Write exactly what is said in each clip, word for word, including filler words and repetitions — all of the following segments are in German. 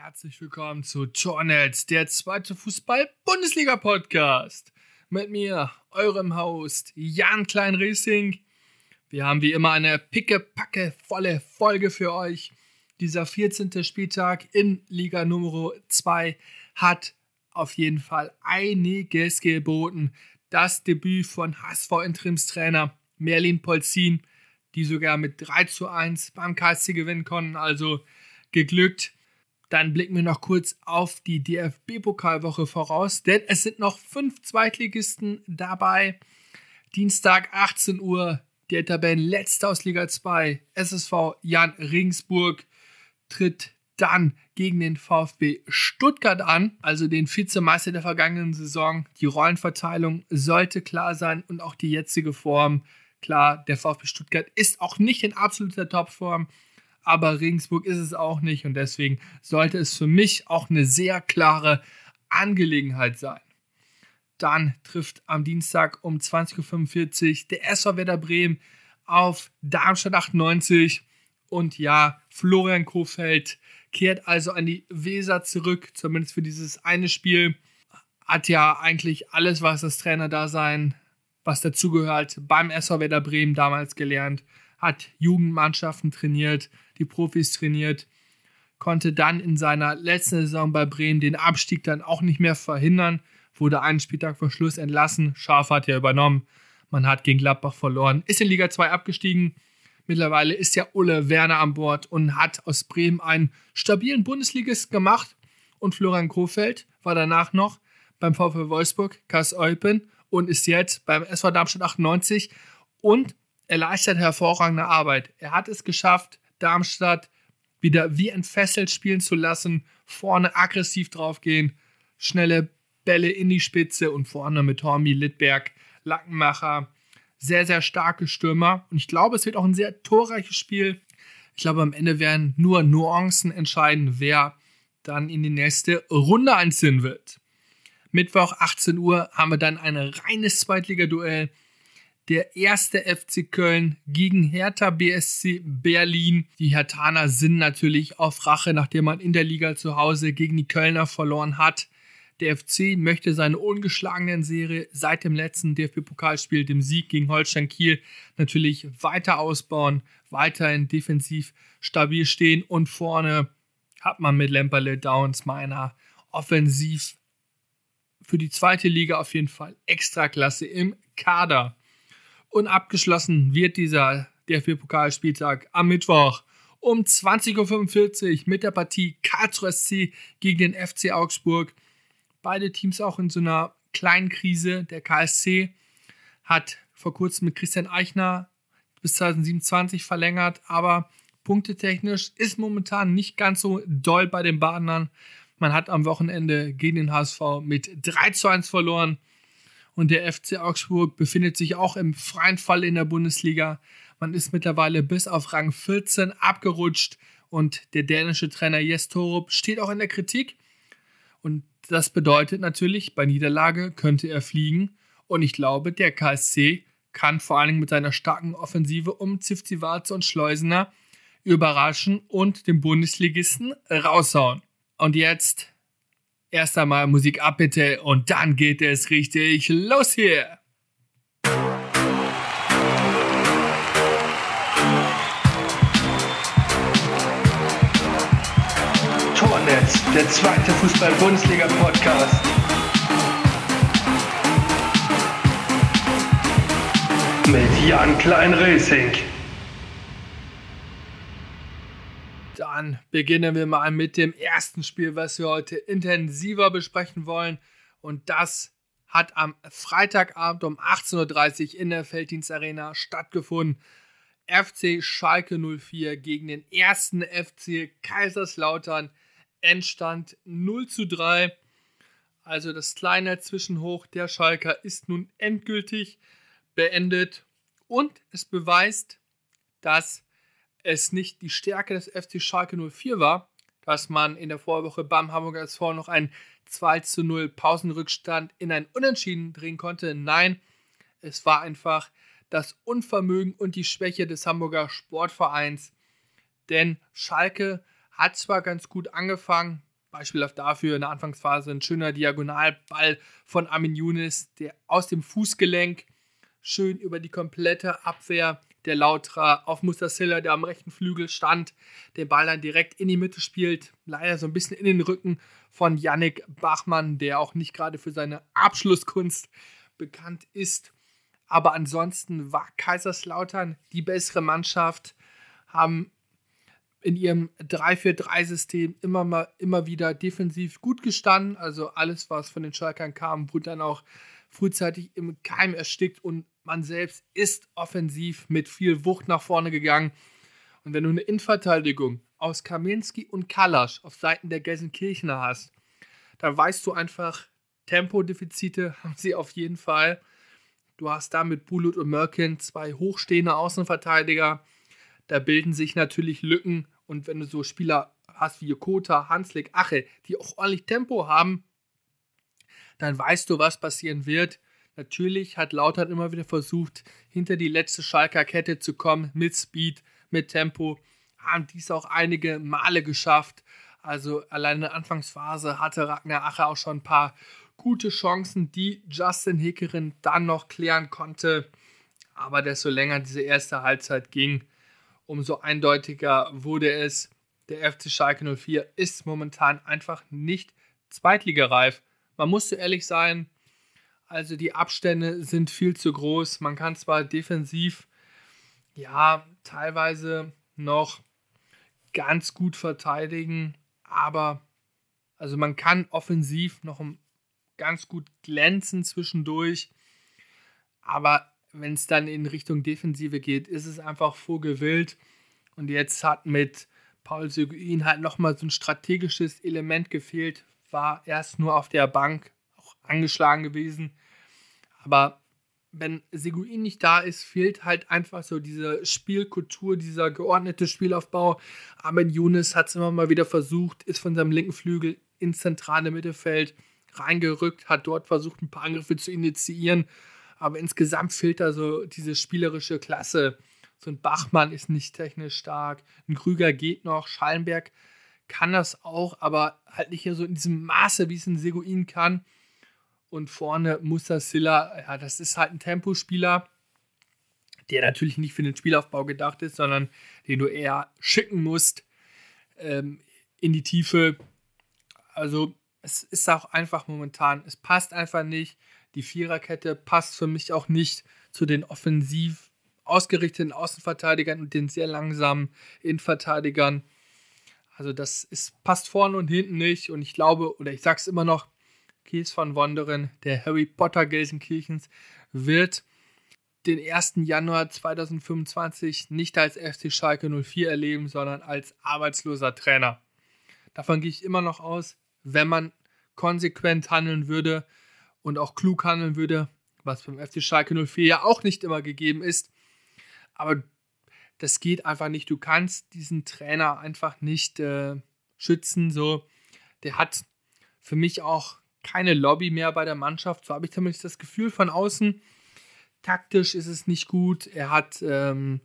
Herzlich willkommen zu Tornetz, der zweite Fußball-Bundesliga-Podcast. Mit mir, eurem Host Jan Klein-Racing. Wir haben wie immer eine picke-packe volle Folge für euch. Dieser vierzehnte Spieltag in Liga Nummer zwei hat auf jeden Fall einiges geboten. Das Debüt von H S V-Interimstrainer Merlin Polzin, die sogar mit drei zu eins beim K S C gewinnen konnten, also geglückt. Dann blicken wir noch kurz auf die D F B-Pokalwoche voraus, denn es sind noch fünf Zweitligisten dabei. Dienstag achtzehn Uhr, der Tabellenletzte aus Liga zwei, S S V Jan Regensburg, tritt dann gegen den VfB Stuttgart an, also den Vizemeister der vergangenen Saison. Die Rollenverteilung sollte klar sein und auch die jetzige Form. Klar, der VfB Stuttgart ist auch nicht in absoluter Topform, aber Regensburg ist es auch nicht und deswegen sollte es für mich auch eine sehr klare Angelegenheit sein. Dann trifft am Dienstag um zwanzig Uhr fünfundvierzig der S V Werder Bremen auf Darmstadt achtundneunzig und ja, Florian Kohfeldt kehrt also an die Weser zurück, zumindest für dieses eine Spiel. Hat ja eigentlich alles, was das Trainerdasein, was dazugehört, beim S V Werder Bremen damals gelernt. Hat Jugendmannschaften trainiert, die Profis trainiert, konnte dann in seiner letzten Saison bei Bremen den Abstieg dann auch nicht mehr verhindern, wurde einen Spieltag vor Schluss entlassen, Scharf hat ja übernommen, man hat gegen Gladbach verloren, ist in Liga zwei abgestiegen, mittlerweile ist ja Ole Werner an Bord und hat aus Bremen einen stabilen Bundesligist gemacht und Florian Kohfeldt war danach noch beim VfL Wolfsburg, K S Eupen und ist jetzt beim S V Darmstadt achtundneunzig und er leistet hervorragende Arbeit. Er hat es geschafft, Darmstadt wieder wie entfesselt spielen zu lassen, vorne aggressiv draufgehen, schnelle Bälle in die Spitze und vorne mit Hormi, Littberg, Lackenmacher, sehr, sehr starke Stürmer. Und ich glaube, es wird auch ein sehr torreiches Spiel. Ich glaube, am Ende werden nur Nuancen entscheiden, wer dann in die nächste Runde einziehen wird. Mittwoch achtzehn Uhr haben wir dann ein reines Zweitligaduell. Der erste F C Köln gegen Hertha B S C Berlin. Die Herthaner sind natürlich auf Rache, nachdem man in der Liga zu Hause gegen die Kölner verloren hat. Der F C möchte seine ungeschlagenen Serie seit dem letzten D F B-Pokalspiel, dem Sieg gegen Holstein Kiel, natürlich weiter ausbauen, weiterhin defensiv stabil stehen und vorne hat man mit Lemperle, Downs, Meiner offensiv für die zweite Liga auf jeden Fall Extraklasse im Kader. Und abgeschlossen wird dieser D F B-Pokalspieltag am Mittwoch um zwanzig Uhr fünfundvierzig mit der Partie Karlsruhe S C gegen den F C Augsburg. Beide Teams auch in so einer kleinen Krise. Der K S C hat vor kurzem mit Christian Eichner bis zwanzig siebenundzwanzig verlängert, aber punktetechnisch ist momentan nicht ganz so doll bei den Badenern. Man hat am Wochenende gegen den H S V mit drei zu eins verloren. Und der F C Augsburg befindet sich auch im freien Fall in der Bundesliga. Man ist mittlerweile bis auf Rang vierzehn abgerutscht und der dänische Trainer Jes Torup steht auch in der Kritik. Und das bedeutet natürlich, bei Niederlage könnte er fliegen. Und ich glaube, der K S C kann vor allem mit seiner starken Offensive um Zivcivace und Schleusener überraschen und den Bundesligisten raushauen. Und jetzt erst einmal Musik ab bitte und dann geht es richtig los hier. Tornetz, der zweite Fußball-Bundesliga-Podcast. Mit Jan Klein-Racing. Dann beginnen wir mal mit dem ersten Spiel, was wir heute intensiver besprechen wollen. Und das hat am Freitagabend um achtzehn Uhr dreißig in der Felddienstarena stattgefunden. F C Schalke null vier gegen den ersten F C Kaiserslautern. Endstand null zu drei. Also das kleine Zwischenhoch der Schalker ist nun endgültig beendet. Und es beweist, dass es nicht die Stärke des F C Schalke null vier war, dass man in der Vorwoche beim Hamburger S V noch einen zwei zu null Pausenrückstand in ein Unentschieden drehen konnte. Nein, es war einfach das Unvermögen und die Schwäche des Hamburger Sportvereins. Denn Schalke hat zwar ganz gut angefangen, beispielhaft dafür in der Anfangsphase ein schöner Diagonalball von Armin Younes, der aus dem Fußgelenk schön über die komplette Abwehr der Lauterer auf Mustassila, der am rechten Flügel stand, den Ball dann direkt in die Mitte spielt, leider so ein bisschen in den Rücken von Yannick Bachmann, der auch nicht gerade für seine Abschlusskunst bekannt ist. Aber ansonsten war Kaiserslautern die bessere Mannschaft, haben in ihrem drei vier drei System immer, mal, immer wieder defensiv gut gestanden. Also alles, was von den Schalkern kam, wurde dann auch frühzeitig im Keim erstickt und man selbst ist offensiv mit viel Wucht nach vorne gegangen. Und wenn du eine Innenverteidigung aus Kaminski und Kalasch auf Seiten der Gelsenkirchener hast, dann weißt du einfach, Tempodefizite haben sie auf jeden Fall. Du hast da mit Bulut und Mörken zwei hochstehende Außenverteidiger. Da bilden sich natürlich Lücken. Und wenn du so Spieler hast wie Jokota, Hanslik, Ache, die auch ordentlich Tempo haben, dann weißt du, was passieren wird. Natürlich hat Lautern immer wieder versucht, hinter die letzte Schalker Kette zu kommen, mit Speed, mit Tempo. Haben dies auch einige Male geschafft. Also allein in der Anfangsphase hatte Ragnar Ache auch schon ein paar gute Chancen, die Justin Hickeren dann noch klären konnte. Aber desto länger diese erste Halbzeit ging, umso eindeutiger wurde es. Der F C Schalke null vier ist momentan einfach nicht zweitligareif. Man muss so ehrlich sein, also die Abstände sind viel zu groß. Man kann zwar defensiv, ja, teilweise noch ganz gut verteidigen, aber also man kann offensiv noch ganz gut glänzen zwischendurch, aber wenn es dann in Richtung Defensive geht, ist es einfach vogelwild. Und jetzt hat mit Paul Seguin halt nochmal so ein strategisches Element gefehlt, war erst nur auf der Bank, auch angeschlagen gewesen. Aber wenn Seguin nicht da ist, fehlt halt einfach so diese Spielkultur, dieser geordnete Spielaufbau. Armin Younes hat es immer mal wieder versucht, ist von seinem linken Flügel ins zentrale Mittelfeld reingerückt, hat dort versucht, ein paar Angriffe zu initiieren. Aber insgesamt fehlt da so diese spielerische Klasse. So ein Bachmann ist nicht technisch stark, ein Krüger geht noch, Schallenberg kann das auch, aber halt nicht hier so in diesem Maße, wie es ein Seguin kann. Und vorne Mustassila, ja, das ist halt ein Tempospieler, der natürlich nicht für den Spielaufbau gedacht ist, sondern den du eher schicken musst ähm, in die Tiefe. Also es ist auch einfach momentan, es passt einfach nicht. Die Viererkette passt für mich auch nicht zu den offensiv ausgerichteten Außenverteidigern und den sehr langsamen Innenverteidigern. Also das ist, passt vorne und hinten nicht. Und ich glaube, oder ich sage es immer noch, Kees van Wonderen, der Harry Potter Gelsenkirchens, wird den ersten Januar zweitausendfünfundzwanzig nicht als F C Schalke null vier erleben, sondern als arbeitsloser Trainer. Davon gehe ich immer noch aus, wenn man konsequent handeln würde und auch klug handeln würde, was beim F C Schalke null vier ja auch nicht immer gegeben ist. Aber das geht einfach nicht. Du kannst diesen Trainer einfach nicht äh, schützen. So. Der hat für mich auch keine Lobby mehr bei der Mannschaft. So habe ich zumindest das Gefühl von außen. Taktisch ist es nicht gut. Er hat ähm,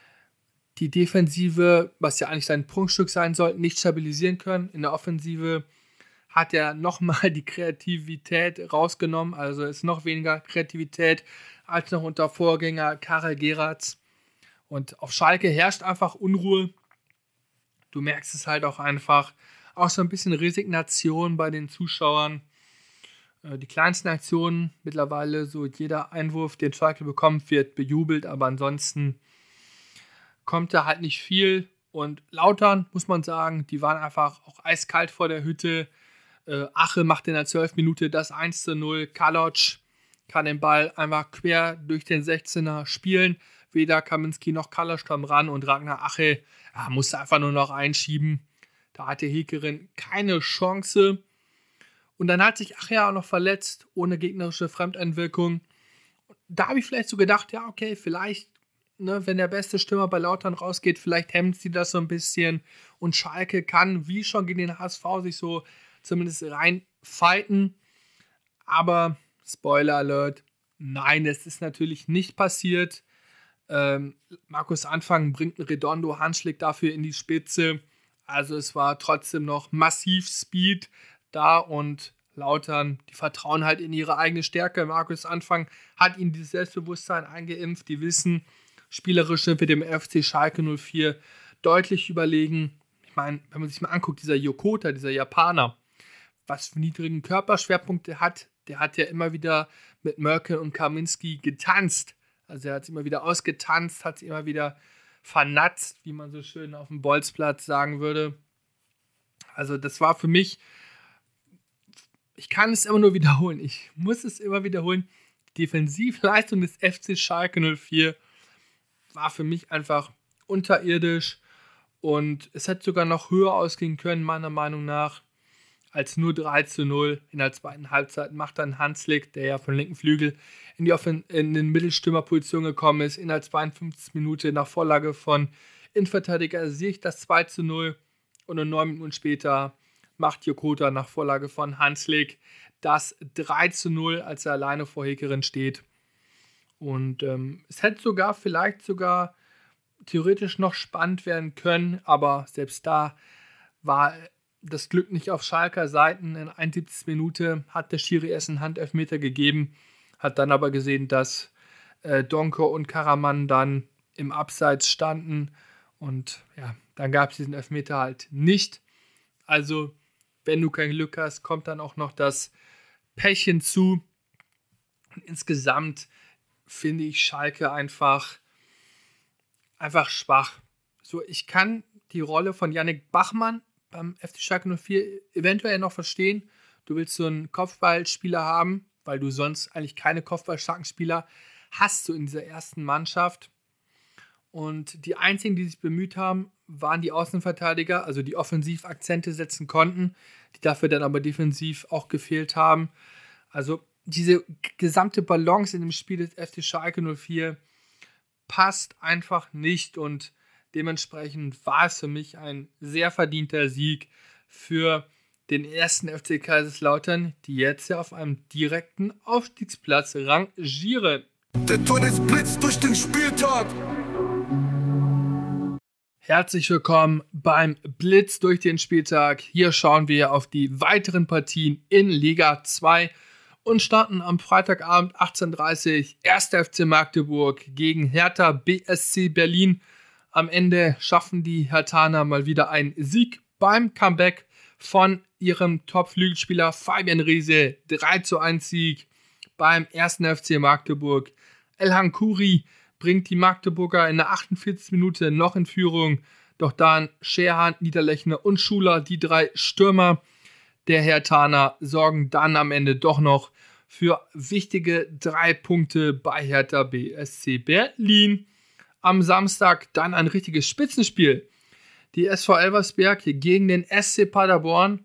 die Defensive, was ja eigentlich sein Prunkstück sein soll, nicht stabilisieren können. In der Offensive hat er nochmal die Kreativität rausgenommen. Also ist noch weniger Kreativität als noch unter Vorgänger Karel Geratz. Und auf Schalke herrscht einfach Unruhe. Du merkst es halt auch einfach. Auch so ein bisschen Resignation bei den Zuschauern. Die kleinsten Aktionen mittlerweile, so jeder Einwurf, den Schalke bekommt, wird bejubelt. Aber ansonsten kommt da halt nicht viel. Und Lautern, muss man sagen, die waren einfach auch eiskalt vor der Hütte. Ache macht in der zwölften Minute das eins zu null. Kaloc kann den Ball einfach quer durch den sechzehner spielen. Weder Kaminski noch Kaloc kam ran und Ragnar Ache ja, musste einfach nur noch einschieben. Da hatte Hickeren keine Chance. Und dann hat sich Ache ja auch noch verletzt, ohne gegnerische Fremdeinwirkung. Da habe ich vielleicht so gedacht, ja okay, vielleicht, ne, wenn der beste Stürmer bei Lautern rausgeht, vielleicht hemmt sie das so ein bisschen. Und Schalke kann, wie schon gegen den H S V, sich so zumindest reinfighten. Aber, Spoiler Alert, nein, es ist natürlich nicht passiert. Ähm, Markus Anfang bringt einen Redondo, Handschlag dafür in die Spitze. Also es war trotzdem noch massiv Speed da und Lautern, die vertrauen halt in ihre eigene Stärke. Markus Anfang hat ihnen dieses Selbstbewusstsein eingeimpft. Die wissen, spielerisch sind wir dem F C Schalke null vier deutlich überlegen. Ich meine, wenn man sich mal anguckt, dieser Yokota, dieser Japaner, was für niedrigen Körperschwerpunkte hat, der hat ja immer wieder mit Merkel und Kaminski getanzt. Also er hat es immer wieder ausgetanzt, hat es immer wieder vernatzt, wie man so schön auf dem Bolzplatz sagen würde. Also das war für mich, ich kann es immer nur wiederholen, ich muss es immer wiederholen, die Defensivleistung des F C Schalke null vier war für mich einfach unterirdisch und es hätte sogar noch höher ausgehen können, meiner Meinung nach, als nur drei zu null. In der zweiten Halbzeit macht dann Hanslik, der ja von linken Flügel in die Offen- in den Mittelstürmerposition gekommen ist, in der zweiundfünfzigsten Minute nach Vorlage von Innenverteidiger Ziyech das zwei zu null und neun Minuten später macht Yokota nach Vorlage von Hanslik das drei zu null, als er alleine vor Hekerin steht. Und ähm, es hätte sogar vielleicht sogar theoretisch noch spannend werden können, aber selbst da war das Glück nicht auf Schalker Seiten. In der einundsiebzigsten Minute hat der Schiri erst einen Handelfmeter gegeben, hat dann aber gesehen, dass äh, Donko und Karaman dann im Abseits standen und ja, dann gab es diesen Elfmeter halt nicht. Also, wenn du kein Glück hast, kommt dann auch noch das Pech hinzu. Und insgesamt finde ich Schalke einfach, einfach schwach. So, ich kann die Rolle von Yannick Bachmann beim F C Schalke null vier eventuell noch verstehen. Du willst so einen Kopfballspieler haben, weil du sonst eigentlich keine kopfballstarken Spieler hast du in dieser ersten Mannschaft. Und die einzigen, die sich bemüht haben, waren die Außenverteidiger, also die offensiv Akzente setzen konnten, die dafür dann aber defensiv auch gefehlt haben. Also diese gesamte Balance in dem Spiel des F C Schalke null vier passt einfach nicht und dementsprechend war es für mich ein sehr verdienter Sieg für den ersten F C Kaiserslautern, die jetzt ja auf einem direkten Aufstiegsplatz rangieren. Der Todesblitz durch den Spieltag. Herzlich willkommen beim Blitz durch den Spieltag. Hier schauen wir auf die weiteren Partien in Liga zwei und starten am Freitagabend achtzehn Uhr dreißig erster F C Magdeburg gegen Hertha B S C Berlin. Am Ende schaffen die Herthaner mal wieder einen Sieg beim Comeback von ihrem Top-Flügelspieler Fabian Riese. drei zu eins Sieg beim ersten F C Magdeburg. Elhan Khoury bringt die Magdeburger in der achtundvierzigsten Minute noch in Führung. Doch dann Scherhan, Niederlechner und Schuler, die drei Stürmer der Herthaner, sorgen dann am Ende doch noch für wichtige drei Punkte bei Hertha B S C Berlin. Am Samstag dann ein richtiges Spitzenspiel. Die S V Elversberg gegen den S C Paderborn.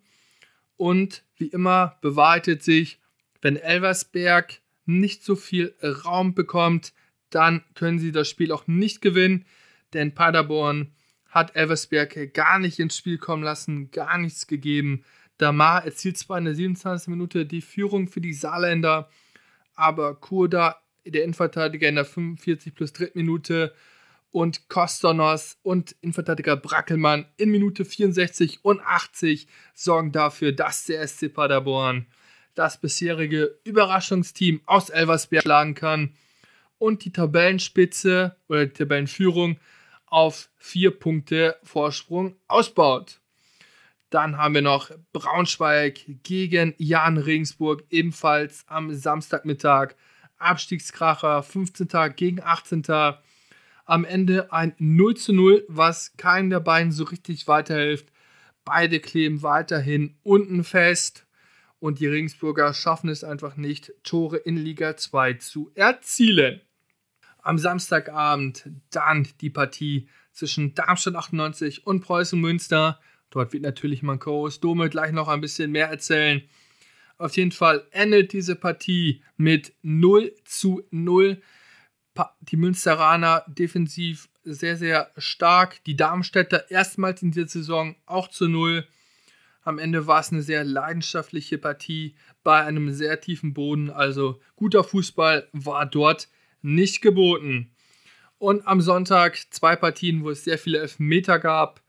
Und wie immer bewahrheitet sich, wenn Elversberg nicht so viel Raum bekommt, dann können sie das Spiel auch nicht gewinnen. Denn Paderborn hat Elversberg gar nicht ins Spiel kommen lassen, gar nichts gegeben. Damar erzielt zwar in der siebenundzwanzigsten Minute die Führung für die Saarländer, aber Kurda, der Innenverteidiger, in der fünfundvierzigsten plus dritten Minute und Kostonos und Innenverteidiger Brackelmann in Minute vierundsechzig und achtzig sorgen dafür, dass der S C Paderborn das bisherige Überraschungsteam aus Elversberg schlagen kann und die Tabellenspitze oder die Tabellenführung auf vier Punkte Vorsprung ausbaut. Dann haben wir noch Braunschweig gegen Jahn Regensburg, ebenfalls am Samstagmittag. Abstiegskracher, fünfzehnten gegen achtzehnten Am Ende ein null zu null, was keinem der beiden so richtig weiterhilft. Beide kleben weiterhin unten fest und die Regensburger schaffen es einfach nicht, Tore in Liga zwei zu erzielen. Am Samstagabend dann die Partie zwischen Darmstadt achtundneunzig und Preußen Münster. Dort wird natürlich Mankos Dome gleich noch ein bisschen mehr erzählen. Auf jeden Fall endet diese Partie mit null zu null. Die Münsteraner defensiv sehr, sehr stark. Die Darmstädter erstmals in dieser Saison auch zu null. Am Ende war es eine sehr leidenschaftliche Partie bei einem sehr tiefen Boden. Also guter Fußball war dort nicht geboten. Und am Sonntag zwei Partien, wo es sehr viele Elfmeter gab.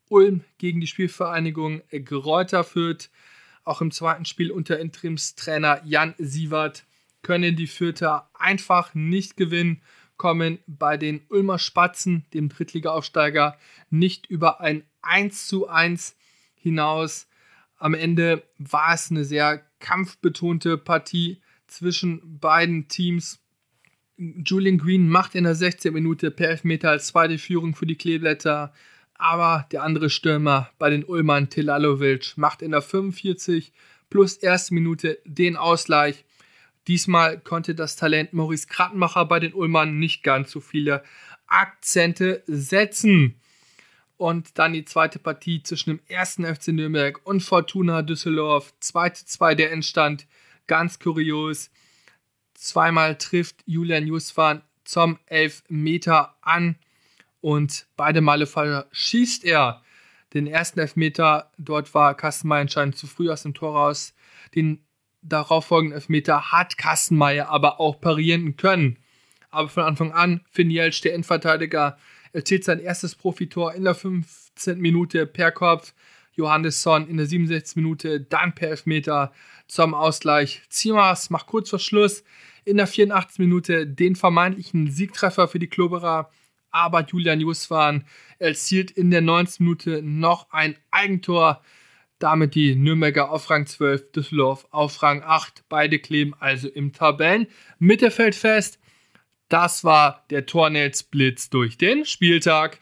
Ulm gegen die Spielvereinigung Greuther Fürth. Auch im zweiten Spiel unter Interimstrainer Jan Siewert können die Fürther einfach nicht gewinnen, kommen bei den Ulmer Spatzen, dem Drittliga-Aufsteiger, nicht über ein eins zu eins hinaus. Am Ende war es eine sehr kampfbetonte Partie zwischen beiden Teams. Julian Green macht in der sechzehnten Minute per Elfmeter als zweite Führung für die Kleeblätter, aber der andere Stürmer bei den Ulmern, Telalovic, macht in der fünfundvierzigsten plus erste Minute den Ausgleich. Diesmal konnte das Talent Maurice Krattenmacher bei den Ulmern nicht ganz so viele Akzente setzen. Und dann die zweite Partie zwischen dem ersten F C Nürnberg und Fortuna Düsseldorf. zwei zu zwei der Endstand. Ganz kurios. Zweimal trifft Julian Justwan zum Elfmeter an. Und beide Male verschießt er den ersten Elfmeter. Dort war Kastenmeier anscheinend zu früh aus dem Tor raus. Den darauffolgenden Elfmeter hat Kastenmeier aber auch parieren können. Aber von Anfang an, Finn Jeltsch, der Innenverteidiger, erzielt sein erstes Profitor in der fünfzehnten Minute per Kopf. Johannesson in der siebenundsechzigsten Minute dann per Elfmeter zum Ausgleich. Ziemers macht kurz vor Schluss in der vierundachtzigsten Minute den vermeintlichen Siegtreffer für die Klubberer. Aber Julian Justwan erzielt in der neunzigsten Minute noch ein Eigentor. Damit die Nürnberger auf Rang zwölf, Düsseldorf auf Rang acht. Beide kleben also im Tabellenmittelfeld fest. Das war der Tornetzblitz durch den Spieltag.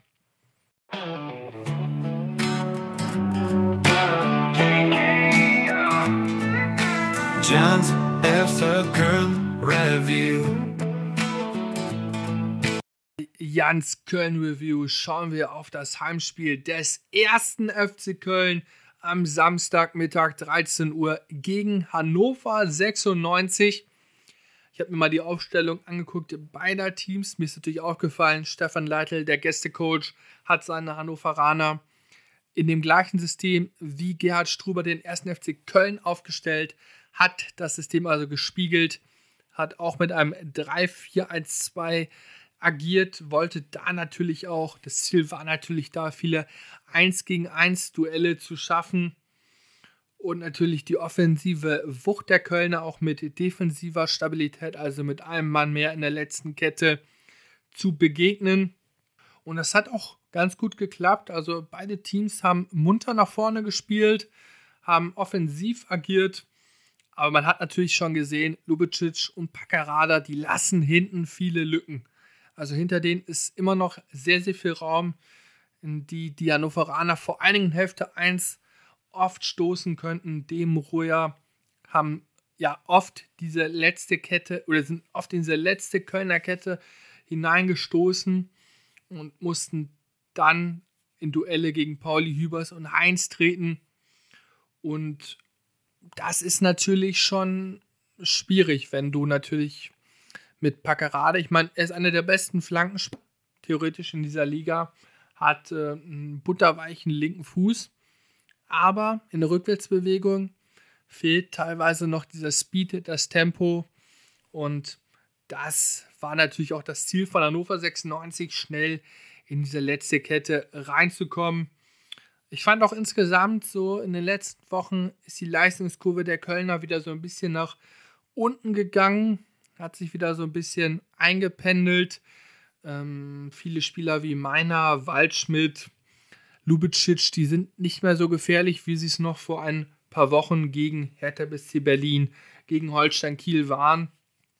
John's erster Köln Review. Jans Köln Review schauen wir auf das Heimspiel des ersten F C Köln am Samstagmittag dreizehn Uhr gegen Hannover sechsundneunzig. Ich habe mir mal die Aufstellung angeguckt beider Teams. Mir ist natürlich aufgefallen, Stefan Leitl, der Gästecoach, hat seine Hannoveraner in dem gleichen System wie Gerhard Struber den ersten F C Köln aufgestellt, hat das System also gespiegelt, hat auch mit einem drei vier eins zwei agiert, wollte da natürlich auch, das Ziel war natürlich da, viele eins gegen eins Duelle zu schaffen und natürlich die offensive Wucht der Kölner auch mit defensiver Stabilität, also mit einem Mann mehr in der letzten Kette zu begegnen. Und das hat auch ganz gut geklappt, also beide Teams haben munter nach vorne gespielt, haben offensiv agiert, aber man hat natürlich schon gesehen, Lubicic und Packerada, die lassen hinten viele Lücken. Also hinter denen ist immer noch sehr, sehr viel Raum, in die die Hannoveraner vor allen Dingen in Hälfte eins oft stoßen könnten. Dem Ruher haben ja oft diese letzte Kette oder sind oft in diese letzte Kölner Kette hineingestoßen und mussten dann in Duelle gegen Pauli Hübers und Heinz treten. Und das ist natürlich schon schwierig, wenn du natürlich mit Packerade, ich meine, er ist einer der besten Flankenspieler theoretisch in dieser Liga, hat äh, einen butterweichen linken Fuß, aber in der Rückwärtsbewegung fehlt teilweise noch dieser Speed, das Tempo, und das war natürlich auch das Ziel von Hannover sechsundneunzig, schnell in diese letzte Kette reinzukommen. Ich fand auch insgesamt so, in den letzten Wochen ist die Leistungskurve der Kölner wieder so ein bisschen nach unten gegangen, hat sich wieder so ein bisschen eingependelt. Ähm, viele Spieler wie Meiner, Waldschmidt, Lubicic, die sind nicht mehr so gefährlich, wie sie es noch vor ein paar Wochen gegen Hertha B S C Berlin, gegen Holstein Kiel waren.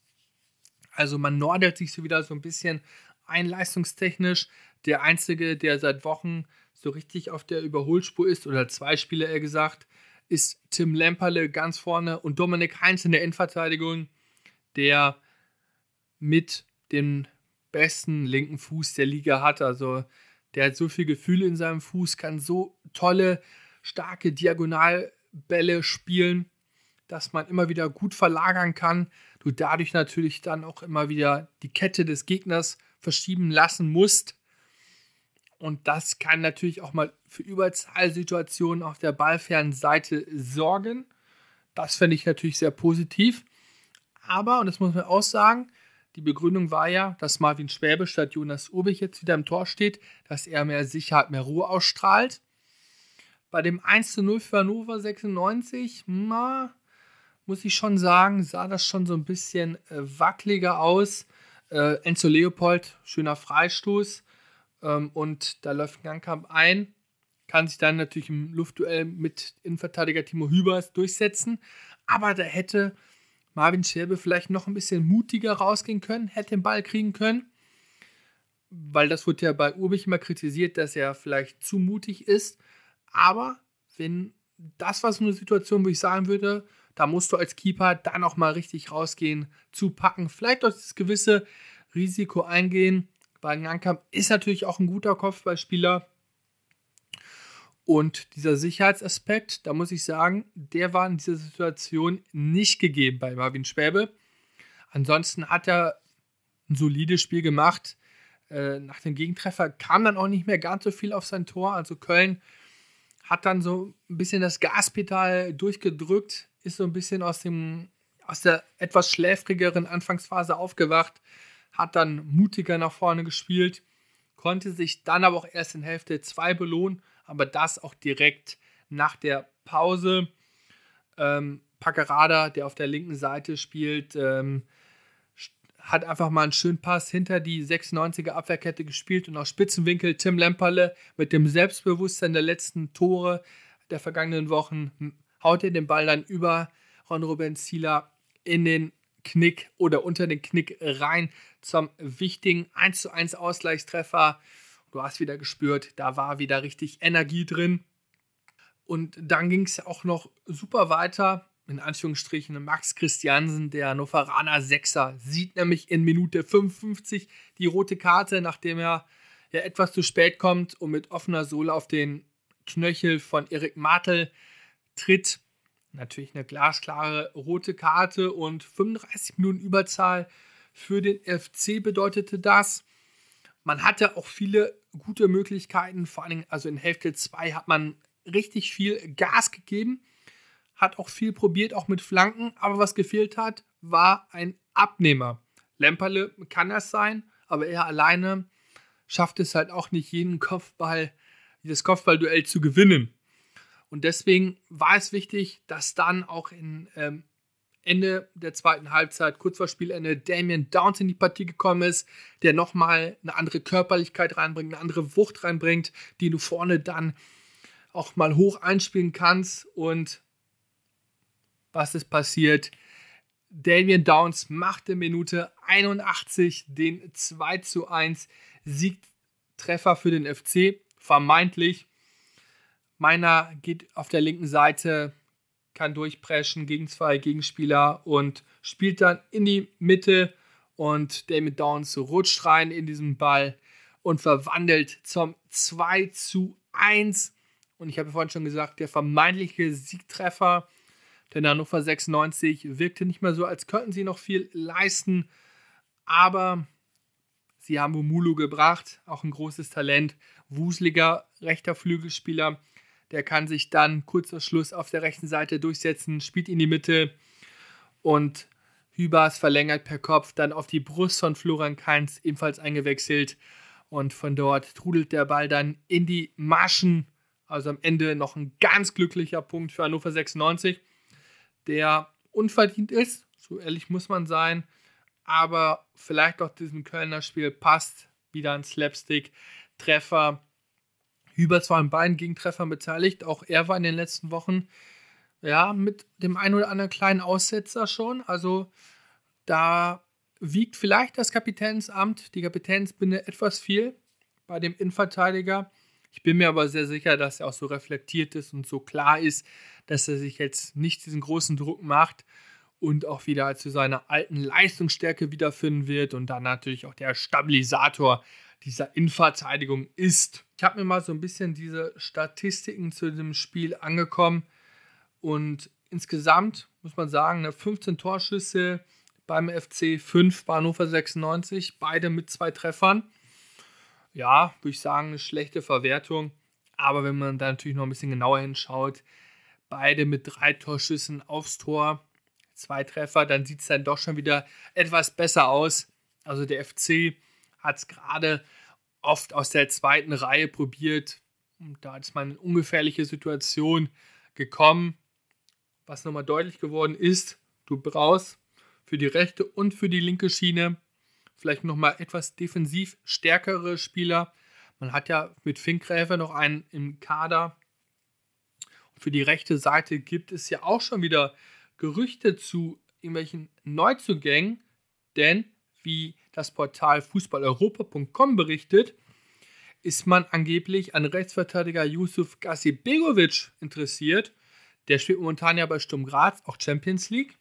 Also man nordert sich so wieder so ein bisschen ein leistungstechnisch. Der Einzige, der seit Wochen so richtig auf der Überholspur ist, oder zwei Spieler eher gesagt, ist Tim Lemperle ganz vorne und Dominik Heinz in der Innenverteidigung, der mit dem besten linken Fuß der Liga hat. Also der hat so viel Gefühl in seinem Fuß, kann so tolle, starke Diagonalbälle spielen, dass man immer wieder gut verlagern kann. Du dadurch natürlich dann auch immer wieder die Kette des Gegners verschieben lassen musst. Und das kann natürlich auch mal für Überzahlsituationen auf der ballfernen Seite sorgen. Das fände ich natürlich sehr positiv. Aber, und das muss man auch sagen, die Begründung war ja, dass Marvin Schwäbe statt Jonas Urbich jetzt wieder im Tor steht, dass er mehr Sicherheit, mehr Ruhe ausstrahlt. Bei dem eins zu null für Hannover sechsundneunzig, na, muss ich schon sagen, sah das schon so ein bisschen äh, wackeliger aus. Äh, Enzo Leopold, schöner Freistoß. Ähm, und da läuft Ngankamp ein. Kann sich dann natürlich im Luftduell mit Innenverteidiger Timo Hübers durchsetzen. Aber da hätte Marvin Schwäbe vielleicht noch ein bisschen mutiger rausgehen können, hätte den Ball kriegen können. Weil das wurde ja bei Urbich immer kritisiert, dass er vielleicht zu mutig ist. Aber wenn das war so eine Situation, wo ich sagen würde, da musst du als Keeper dann auch mal richtig rausgehen, zupacken, vielleicht auch das gewisse Risiko eingehen. Weil Ngankamp ist natürlich auch ein guter Kopfballspieler. Und dieser Sicherheitsaspekt, da muss ich sagen, der war in dieser Situation nicht gegeben bei Marvin Schwäbe. Ansonsten hat er ein solides Spiel gemacht. Äh, nach dem Gegentreffer kam dann auch nicht mehr ganz so viel auf sein Tor. Also Köln hat dann so ein bisschen das Gaspedal durchgedrückt, ist so ein bisschen aus, dem, aus der etwas schläfrigeren Anfangsphase aufgewacht, hat dann mutiger nach vorne gespielt, konnte sich dann aber auch erst in Hälfte zwei belohnen, aber das auch direkt nach der Pause. Ähm, Packerada, der auf der linken Seite spielt, ähm, hat einfach mal einen schönen Pass hinter die sechsundneunziger Abwehrkette gespielt und aus Spitzenwinkel Tim Lemperle mit dem Selbstbewusstsein der letzten Tore der vergangenen Wochen haut er den Ball dann über Ron-Robben Zieler in den Knick oder unter den Knick rein zum wichtigen eins zu eins Ausgleichstreffer. Du hast wieder gespürt, da war wieder richtig Energie drin. Und dann ging es auch noch super weiter. In Anführungsstrichen Max Christiansen, der Hannoveraner Sechser, sieht nämlich in Minute fünfundfünfzig die rote Karte, nachdem er ja etwas zu spät kommt und mit offener Sohle auf den Knöchel von Erik Martel tritt. Natürlich eine glasklare rote Karte und fünfunddreißig Minuten Überzahl für den F C bedeutete das. Man hatte auch viele gute Möglichkeiten, vor allem also in Hälfte zwei hat man richtig viel Gas gegeben, hat auch viel probiert, auch mit Flanken, aber was gefehlt hat, war ein Abnehmer. Lemperle kann das sein, aber er alleine schafft es halt auch nicht, jeden Kopfball, jedes Kopfballduell zu gewinnen. Und deswegen war es wichtig, dass dann auch in ähm, Ende der zweiten Halbzeit, kurz vor Spielende, Damien Downs in die Partie gekommen ist, der nochmal eine andere Körperlichkeit reinbringt, eine andere Wucht reinbringt, die du vorne dann auch mal hoch einspielen kannst. Und was ist passiert? Damien Downs machte Minute einundachtzig den zwei zu eins Siegtreffer für den F C, vermeintlich. Meiner geht auf der linken Seite, kann durchpreschen gegen zwei Gegenspieler und spielt dann in die Mitte und Damien Downs rutscht rein in diesen Ball und verwandelt zum zwei zu eins. Und ich habe vorhin schon gesagt, der vermeintliche Siegtreffer, denn Hannover sechsundneunzig wirkte nicht mehr so, als könnten sie noch viel leisten, aber sie haben Wumulu gebracht, auch ein großes Talent, wuseliger rechter Flügelspieler. Der kann sich dann kurz vor Schluss auf der rechten Seite durchsetzen, spielt in die Mitte und Hübers verlängert per Kopf dann auf die Brust von Florian Kainz, ebenfalls eingewechselt. Und von dort trudelt der Ball dann in die Maschen. Also am Ende noch ein ganz glücklicher Punkt für Hannover sechsundneunzig, der unverdient ist, so ehrlich muss man sein. Aber vielleicht auch diesem Kölner Spiel passt wieder ein Slapstick-Treffer. Hübers war an beiden Gegentreffern beteiligt. Auch er war in den letzten Wochen ja mit dem einen oder anderen kleinen Aussetzer schon. Also da wiegt vielleicht das Kapitänsamt, die Kapitänsbinde etwas viel bei dem Innenverteidiger. Ich bin mir aber sehr sicher, dass er auch so reflektiert ist und so klar ist, dass er sich jetzt nicht diesen großen Druck macht und auch wieder zu seiner alten Leistungsstärke wiederfinden wird und dann natürlich auch der Stabilisator dieser Innenverteidigung ist. Ich habe mir mal so ein bisschen diese Statistiken zu dem Spiel angekommen und insgesamt muss man sagen, fünfzehn Torschüsse beim F C, fünf bei Hannover sechsundneunzig, beide mit zwei Treffern. Ja, würde ich sagen, eine schlechte Verwertung, aber wenn man da natürlich noch ein bisschen genauer hinschaut, beide mit drei Torschüssen aufs Tor, zwei Treffer, dann sieht es dann doch schon wieder etwas besser aus. Also der F C hat es gerade oft aus der zweiten Reihe probiert, Und da ist man in eine ungefährliche Situation gekommen, was nochmal deutlich geworden ist, du brauchst für die rechte und für die linke Schiene vielleicht nochmal etwas defensiv stärkere Spieler. Man hat ja mit Finkgräfe noch einen im Kader. Für die rechte Seite gibt es ja auch schon wieder Gerüchte zu irgendwelchen Neuzugängen, denn wie das Portal fußball europa punkt com berichtet, ist man angeblich an Rechtsverteidiger Yusuf Gazibegovic interessiert. Der spielt momentan ja bei Sturm Graz, auch Champions League.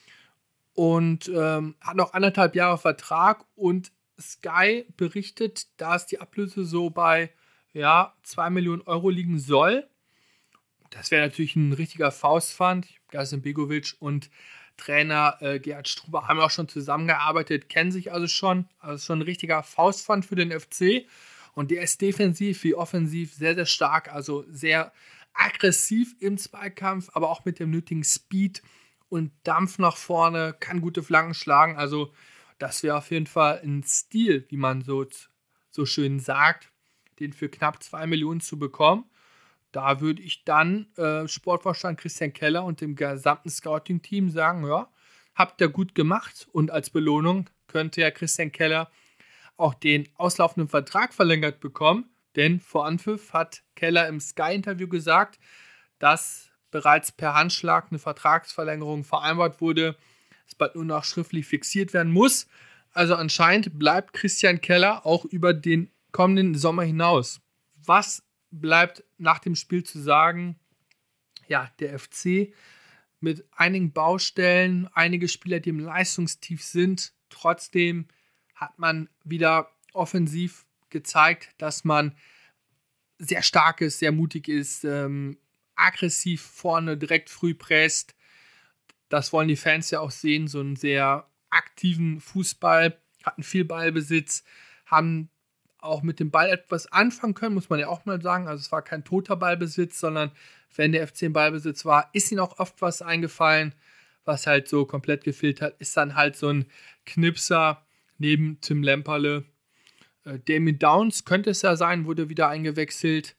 Und ähm, hat noch anderthalb Jahre Vertrag. Und Sky berichtet, dass die Ablöse so bei ja, zwei Millionen Euro liegen soll. Das wäre natürlich ein richtiger Faustpfand. Gazibegovic und Trainer äh, Gerhard Struber haben auch schon zusammengearbeitet, kennen sich also schon. Also schon ein richtiger Faustpfand für den F C. Und der ist defensiv wie offensiv sehr, sehr stark. Also sehr aggressiv im Zweikampf, aber auch mit dem nötigen Speed und Dampf nach vorne, kann gute Flanken schlagen. Also das wäre auf jeden Fall ein Stil, wie man so, so schön sagt, den für knapp zwei Millionen zu bekommen. Da würde ich dann äh, Sportvorstand Christian Keller und dem gesamten Scouting-Team sagen, ja, habt ihr gut gemacht. Und als Belohnung könnte ja Christian Keller auch den auslaufenden Vertrag verlängert bekommen. Denn vor Anpfiff hat Keller im Sky-Interview gesagt, dass bereits per Handschlag eine Vertragsverlängerung vereinbart wurde, es bald nur noch schriftlich fixiert werden muss. Also anscheinend bleibt Christian Keller auch über den kommenden Sommer hinaus. Was bleibt nach dem Spiel zu sagen? Ja, der F C mit einigen Baustellen, einige Spieler, die im Leistungstief sind. Trotzdem hat man wieder offensiv gezeigt, dass man sehr stark ist, sehr mutig ist, ähm, aggressiv vorne direkt früh presst. Das wollen die Fans ja auch sehen, so einen sehr aktiven Fußball, hatten viel Ballbesitz, haben auch mit dem Ball etwas anfangen können, muss man ja auch mal sagen. Also es war kein toter Ballbesitz, sondern wenn der F C im Ballbesitz war, ist ihnen auch oft was eingefallen. Was halt so komplett gefehlt hat, ist dann halt so ein Knipser neben Tim Lemperle. Äh, Damien Downs könnte es ja sein, wurde wieder eingewechselt.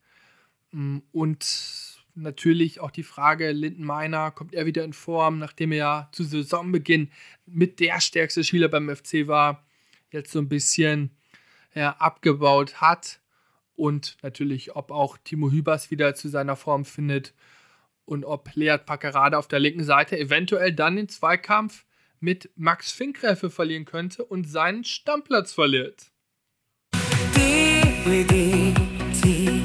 Und natürlich auch die Frage, Linden Meiner, kommt er wieder in Form, nachdem er ja zu Saisonbeginn mit der stärkste Spieler beim F C war, jetzt so ein bisschen ja, abgebaut hat. Und natürlich, ob auch Timo Hübers wieder zu seiner Form findet und ob Lead Packerade auf der linken Seite eventuell dann den Zweikampf mit Max Finkgräfe verlieren könnte und seinen Stammplatz verliert. D D T.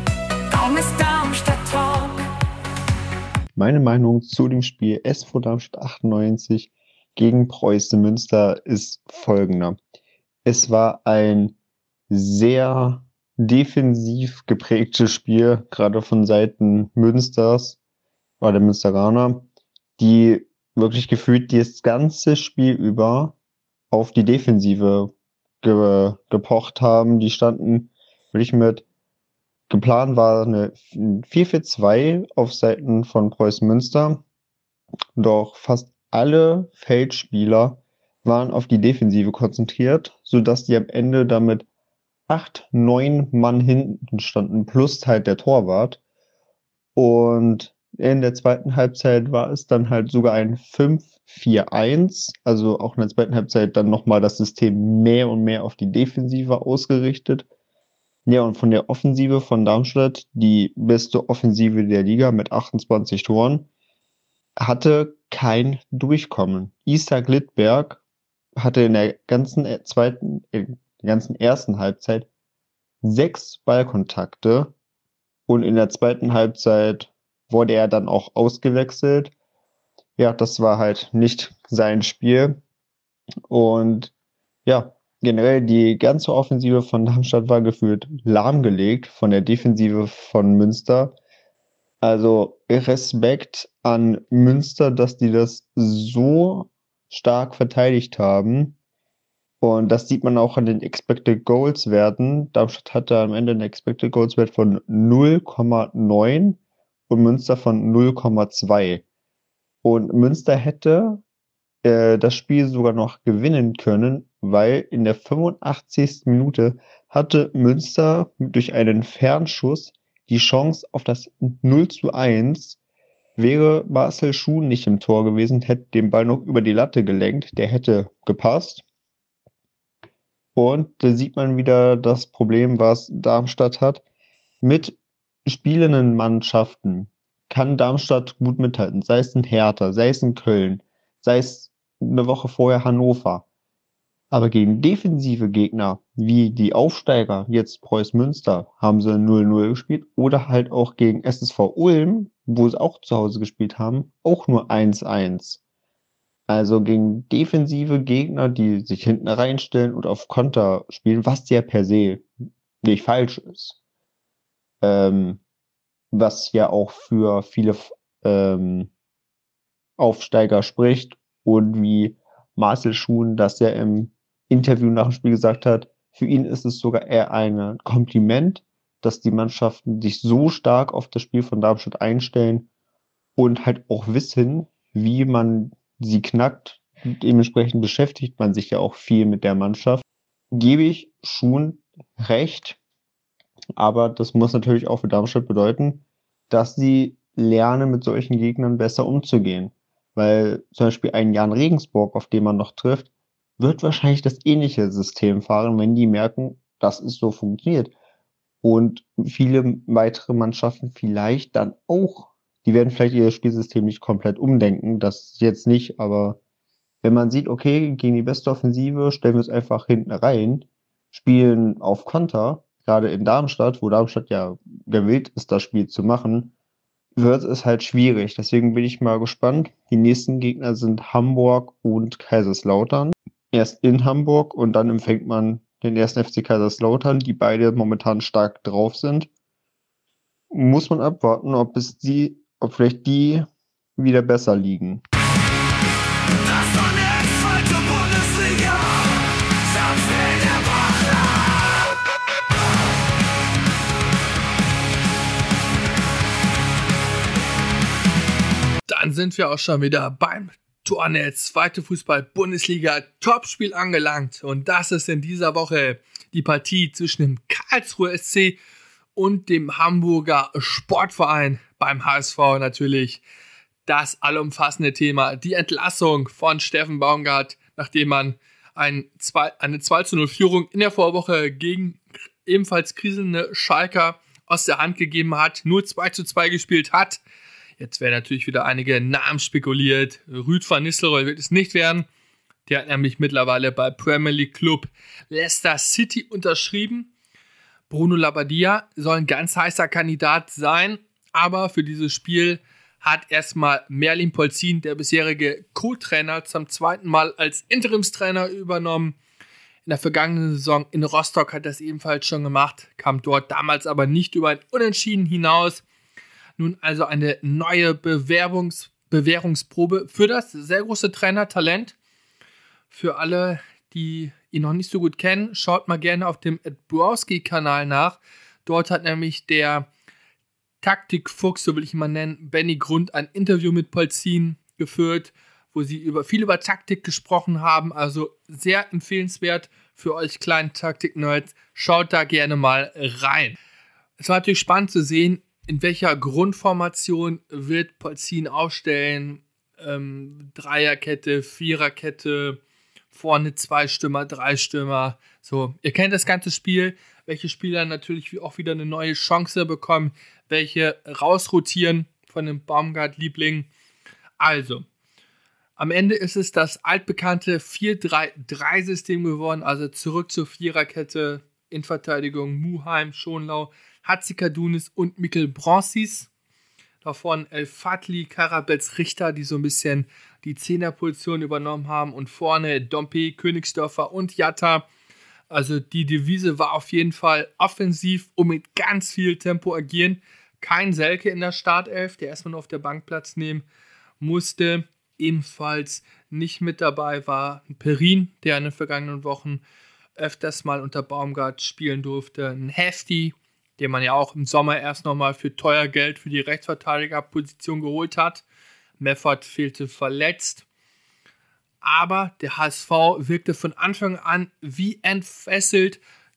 Meine Meinung zu dem Spiel S V Darmstadt achtundneunzig gegen Preußen Münster ist folgender. Es war ein sehr defensiv geprägtes Spiel, gerade von Seiten Münsters oder der Münsteraner, die wirklich gefühlt das ganze Spiel über auf die Defensive ge- gepocht haben. Die standen wirklich mit, geplant war eine vier vier zwei auf Seiten von Preußen Münster, doch fast alle Feldspieler waren auf die Defensive konzentriert, sodass die am Ende damit acht, neun Mann hinten standen, plus halt der Torwart. Und in der zweiten Halbzeit war es dann halt sogar ein fünf vier eins, also auch in der zweiten Halbzeit dann nochmal das System mehr und mehr auf die Defensive ausgerichtet. Ja, und von der Offensive von Darmstadt, die beste Offensive der Liga mit achtundzwanzig Toren, hatte kein Durchkommen. Isaac Littberg hatte in der ganzen zweiten, in der ganzen ersten Halbzeit sechs Ballkontakte und in der zweiten Halbzeit wurde er dann auch ausgewechselt. Ja, das war halt nicht sein Spiel. Und ja, generell die ganze Offensive von Darmstadt war gefühlt lahmgelegt von der Defensive von Münster. Also Respekt an Münster, dass die das so stark verteidigt haben. Und das sieht man auch an den Expected Goals Werten. Darmstadt hatte am Ende einen Expected Goals Wert von null Komma neun und Münster von null Komma zwei. Und Münster hätte äh, das Spiel sogar noch gewinnen können, weil in der fünfundachtzigsten Minute hatte Münster durch einen Fernschuss die Chance auf das null zu eins. Wäre Marcel Schuhn nicht im Tor gewesen, hätte den Ball noch über die Latte gelenkt, der hätte gepasst. Und da sieht man wieder das Problem, was Darmstadt hat. Mit spielenden Mannschaften kann Darmstadt gut mithalten, sei es in Hertha, sei es in Köln, sei es eine Woche vorher Hannover. Aber gegen defensive Gegner, wie die Aufsteiger, jetzt Preußen Münster, haben sie null null gespielt. Oder halt auch gegen S S V Ulm, wo sie auch zu Hause gespielt haben, auch nur eins eins. Also gegen defensive Gegner, die sich hinten reinstellen und auf Konter spielen, was ja per se nicht falsch ist. Ähm, was ja auch für viele ähm, Aufsteiger spricht und wie Marcel Schuhn das ja im Interview nach dem Spiel gesagt hat, für ihn ist es sogar eher ein Kompliment, dass die Mannschaften sich so stark auf das Spiel von Darmstadt einstellen und halt auch wissen, wie man sie knackt. Dementsprechend beschäftigt man sich ja auch viel mit der Mannschaft. Gebe ich Schuhn recht, aber das muss natürlich auch für Darmstadt bedeuten, dass sie lernen, mit solchen Gegnern besser umzugehen. Weil zum Beispiel ein Jan Regensburg, auf den man noch trifft, wird wahrscheinlich das ähnliche System fahren, wenn die merken, dass es so funktioniert. Und viele weitere Mannschaften vielleicht dann auch, die werden vielleicht ihr Spielsystem nicht komplett umdenken, das jetzt nicht, aber wenn man sieht, okay, gegen die beste Offensive stellen wir es einfach hinten rein, spielen auf Konter, gerade in Darmstadt, wo Darmstadt ja gewillt ist, das Spiel zu machen, wird es halt schwierig. Deswegen bin ich mal gespannt. Die nächsten Gegner sind Hamburg und Kaiserslautern. Erst in Hamburg und dann empfängt man den ersten F C Kaiserslautern, die beide momentan stark drauf sind. Muss man abwarten, ob es die, ob vielleicht die wieder besser liegen. Das war eine zweite Bundesliga. Samstag der Dann sind wir auch schon wieder beim Tornetz, zweite Fußball-Bundesliga-Topspiel angelangt. Und das ist in dieser Woche die Partie zwischen dem Karlsruher S C und dem Hamburger Sportverein, beim H S V natürlich. Das allumfassende Thema, die Entlassung von Steffen Baumgart, nachdem man ein zwei, eine zwei zu null Führung in der Vorwoche gegen ebenfalls kriselnde Schalker aus der Hand gegeben hat, nur zwei zu zwei gespielt hat. Jetzt werden natürlich wieder einige Namen spekuliert. Ruud van Nistelrooy wird es nicht werden. Der hat nämlich mittlerweile bei Premier League Club Leicester City unterschrieben. Bruno Labbadia soll ein ganz heißer Kandidat sein, aber für dieses Spiel hat erstmal Merlin Polzin, der bisherige Co-Trainer, zum zweiten Mal als Interimstrainer übernommen. In der vergangenen Saison in Rostock hat er es ebenfalls schon gemacht, kam dort damals aber nicht über ein Unentschieden hinaus. Nun also eine neue Bewerbungs- Bewährungsprobe für das sehr große Trainertalent. Für alle, die ihn noch nicht so gut kennen, schaut mal gerne auf dem Ed Borowski-Kanal nach. Dort hat nämlich der Taktikfuchs, so will ich ihn mal nennen, Benny Grund, ein Interview mit Polzin geführt, wo sie über viel über Taktik gesprochen haben. Also sehr empfehlenswert für euch kleinen Taktik-Nerds. Schaut da gerne mal rein. Es war natürlich spannend zu sehen, in welcher Grundformation wird Polzin aufstellen. Ähm, Dreierkette, Viererkette, vorne zwei Stürmer, drei Stürmer. So, ihr kennt das ganze Spiel, welche Spieler natürlich auch wieder eine neue Chance bekommen, welche rausrotieren von dem Baumgart-Liebling. Also, am Ende ist es das altbekannte vier drei drei System geworden, also zurück zur Viererkette, in Verteidigung Muheim, Schonlau, Hatziker-Dunis und Mikkel Bronsis. Davon El Fadli, Karabels, Richter, die so ein bisschen die Zehnerposition übernommen haben. Und vorne Dompe, Königsdörfer und Jatta. Also die Devise war auf jeden Fall offensiv und mit ganz viel Tempo agieren. Kein Selke in der Startelf, der erstmal nur auf der Bank Platz nehmen musste. Ebenfalls nicht mit dabei war Perin, der in den vergangenen Wochen öfters mal unter Baumgart spielen durfte. Ein Hefti, den man ja auch im Sommer erst nochmal für teuer Geld für die Rechtsverteidigerposition geholt hat. Meffert fehlte verletzt. Aber der H S V wirkte von Anfang an wie entfesselt.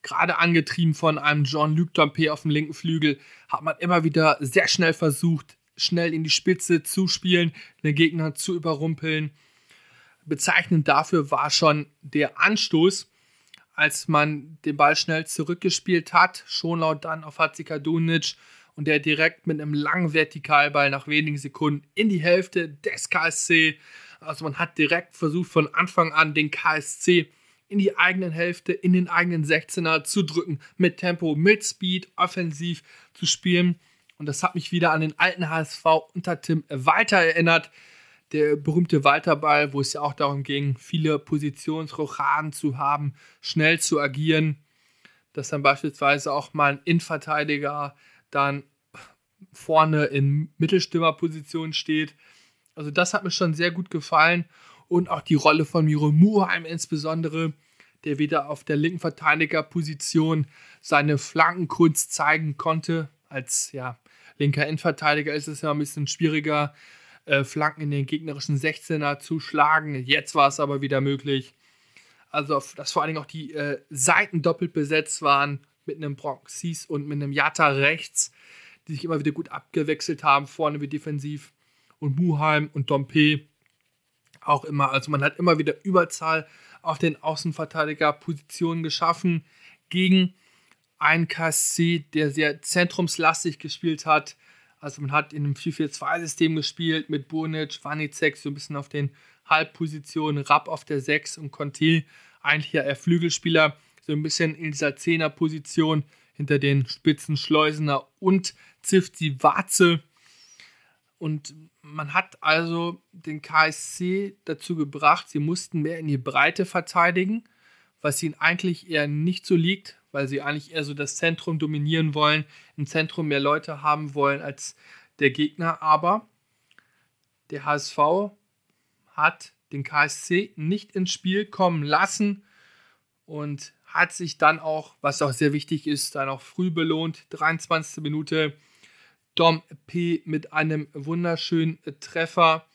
Gerade angetrieben von einem Jean-Luc Dompe auf dem linken Flügel, hat man immer wieder sehr schnell versucht, schnell in die Spitze zu spielen, den Gegner zu überrumpeln. Bezeichnend dafür war schon der Anstoß, als man den Ball schnell zurückgespielt hat. Schonlau dann auf Hadzikadunic und der direkt mit einem langen Vertikalball nach wenigen Sekunden in die Hälfte des K S C. Also man hat direkt versucht, von Anfang an den K S C in die eigenen Hälfte, in den eigenen sechzehner zu drücken, mit Tempo, mit Speed, offensiv zu spielen. Und das hat mich wieder an den alten H S V unter Tim Walter erinnert. Der berühmte Walterball, wo es ja auch darum ging, viele Positionsrochaden zu haben, schnell zu agieren, dass dann beispielsweise auch mal ein Innenverteidiger dann vorne in Mittelstürmerposition steht. Also das hat mir schon sehr gut gefallen. Und auch die Rolle von Miro Muheim insbesondere, der wieder auf der linken Verteidigerposition seine Flankenkunst zeigen konnte. Als ja, linker Innenverteidiger ist es ja ein bisschen schwieriger, äh, Flanken in den gegnerischen sechzehner zu schlagen. Jetzt war es aber wieder möglich. Also, dass vor allen Dingen auch die äh, Seiten doppelt besetzt waren, mit einem Bronxis und mit einem Jatta rechts, die sich immer wieder gut abgewechselt haben, vorne wie defensiv. Und Muheim und Dompe auch immer. Also man hat immer wieder Überzahl auf den Außenverteidigerpositionen geschaffen gegen einen K S C, der sehr zentrumslastig gespielt hat. Also man hat in einem vier vier zwei System gespielt mit Burnic, Vanizek so ein bisschen auf den Halbpositionen, Rapp auf der sechs und Conte, eigentlich ja eher Flügelspieler, so ein bisschen in dieser Zehner-Position hinter den Spitzen Schleusener und Zivzi Warze. Und man hat also den K S C dazu gebracht, sie mussten mehr in die Breite verteidigen, was ihnen eigentlich eher nicht so liegt, weil sie eigentlich eher so das Zentrum dominieren wollen, im Zentrum mehr Leute haben wollen als der Gegner. Aber der H S V hat den K S C nicht ins Spiel kommen lassen und hat sich dann auch, was auch sehr wichtig ist, dann auch früh belohnt. dreiundzwanzigste Minute, Dompe mit einem wunderschönen Treffer,